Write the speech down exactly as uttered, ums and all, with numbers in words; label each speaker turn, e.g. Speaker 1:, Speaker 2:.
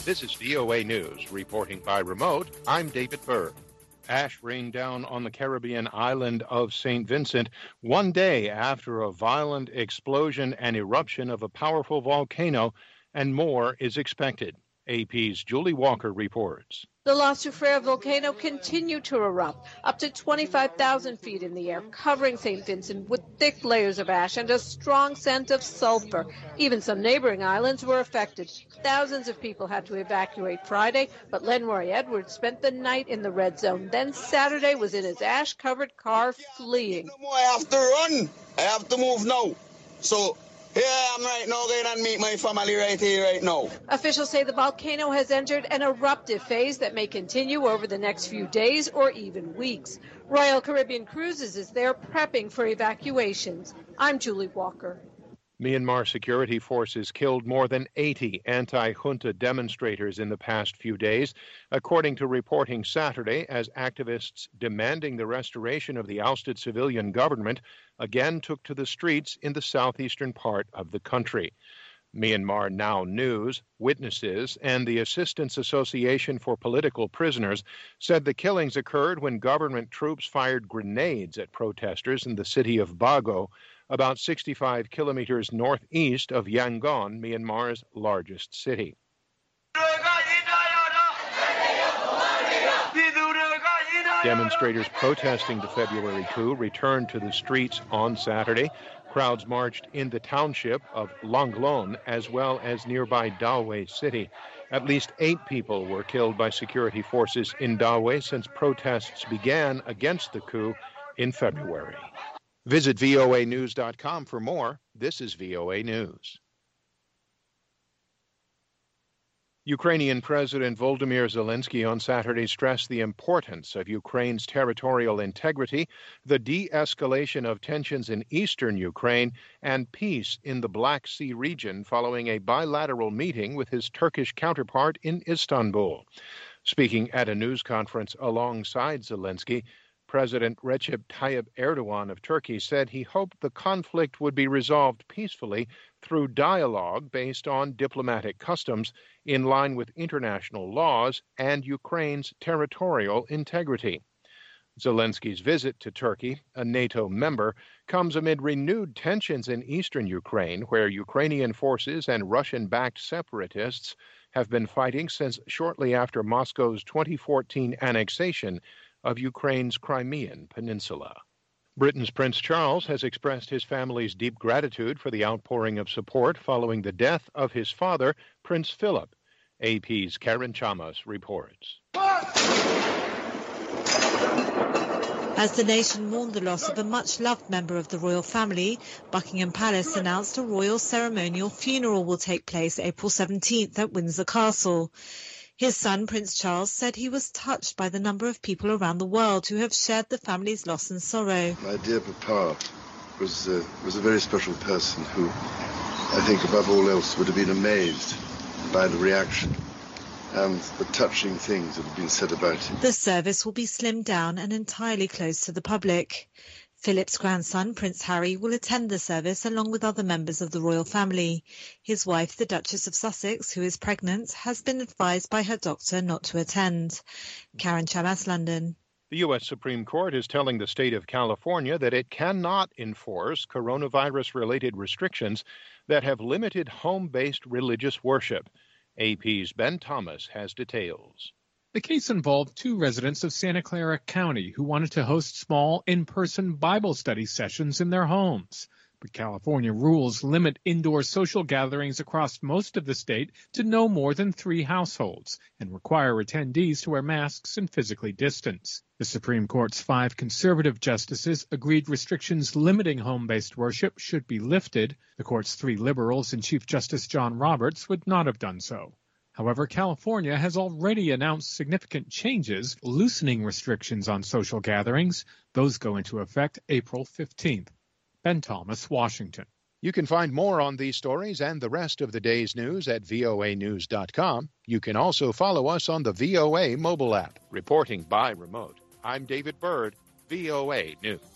Speaker 1: This is V O A News. Reporting by remote, I'm David Byrd. Ash rained down on the Caribbean island of Saint Vincent one day after a violent explosion and eruption of a powerful volcano, and more is expected. A P's Julie Walker reports.
Speaker 2: The La Soufrière volcano continued to erupt up to twenty-five thousand feet in the air, covering Saint Vincent with thick layers of ash and a strong scent of sulfur. Even some neighboring islands were affected. Thousands of people had to evacuate Friday, but Lenroy Edwards spent the night in the red zone. Then Saturday was in his ash-covered car fleeing.
Speaker 3: I have to run. I have to move now. So here I am right now, going and meet my family right here, right now.
Speaker 2: Officials say the volcano has entered an eruptive phase that may continue over the next few days or even weeks. Royal Caribbean Cruises is there prepping for evacuations. I'm Julie Walker.
Speaker 1: Myanmar security forces killed more than eighty anti-junta demonstrators in the past few days, according to reporting Saturday, as activists demanding the restoration of the ousted civilian government again took to the streets in the southeastern part of the country. Myanmar Now News, witnesses, and the Assistance Association for Political Prisoners said the killings occurred when government troops fired grenades at protesters in the city of Bago, about sixty-five kilometers northeast of Yangon, Myanmar's largest city. Demonstrators protesting the February coup returned to the streets on Saturday. Crowds marched in the township of Longlon as well as nearby Dawe city. At least eight people were killed by security forces in Dawe since protests began against the coup in February. Visit V O A news dot com for more. This is V O A News. Ukrainian President Volodymyr Zelensky on Saturday stressed the importance of Ukraine's territorial integrity, the de-escalation of tensions in eastern Ukraine, and peace in the Black Sea region following a bilateral meeting with his Turkish counterpart in Istanbul. Speaking at a news conference alongside Zelensky, President Recep Tayyip Erdogan of Turkey said he hoped the conflict would be resolved peacefully through dialogue based on diplomatic customs in line with international laws and Ukraine's territorial integrity. Zelensky's visit to Turkey, a NATO member, comes amid renewed tensions in eastern Ukraine, where Ukrainian forces and Russian-backed separatists have been fighting since shortly after Moscow's twenty fourteen annexation of Ukraine's Crimean Peninsula. Britain's Prince Charles has expressed his family's deep gratitude for the outpouring of support following the death of his father, Prince Philip. A P's Karen Chamas reports.
Speaker 4: As the nation mourned the loss of a much-loved member of the royal family, Buckingham Palace announced a royal ceremonial funeral will take place April seventeenth at Windsor Castle. His son, Prince Charles, said he was touched by the number of people around the world who have shared the family's loss and sorrow.
Speaker 5: My dear Papa was, uh, was a very special person who, I think above all else, would have been amazed by the reaction and the touching things that have been said about him.
Speaker 4: The service will be slimmed down and entirely closed to the public. Philip's grandson, Prince Harry, will attend the service along with other members of the royal family. His wife, the Duchess of Sussex, who is pregnant, has been advised by her doctor not to attend. Karen Chamas, London.
Speaker 1: The U S Supreme Court is telling the state of California that it cannot enforce coronavirus-related restrictions that have limited home-based religious worship. A P's Ben Thomas has details.
Speaker 6: The case involved two residents of Santa Clara County who wanted to host small in-person Bible study sessions in their homes. But California rules limit indoor social gatherings across most of the state to no more than three households and require attendees to wear masks and physically distance. The Supreme Court's five conservative justices agreed restrictions limiting home-based worship should be lifted. The court's three liberals and Chief Justice John Roberts would not have done so. However, California has already announced significant changes, loosening restrictions on social gatherings. Those go into effect April fifteenth. Ben Thomas, Washington.
Speaker 1: You can find more on these stories and the rest of the day's news at V O A news dot com. You can also follow us on the V O A mobile app. Reporting by remote, I'm David Byrd, V O A News.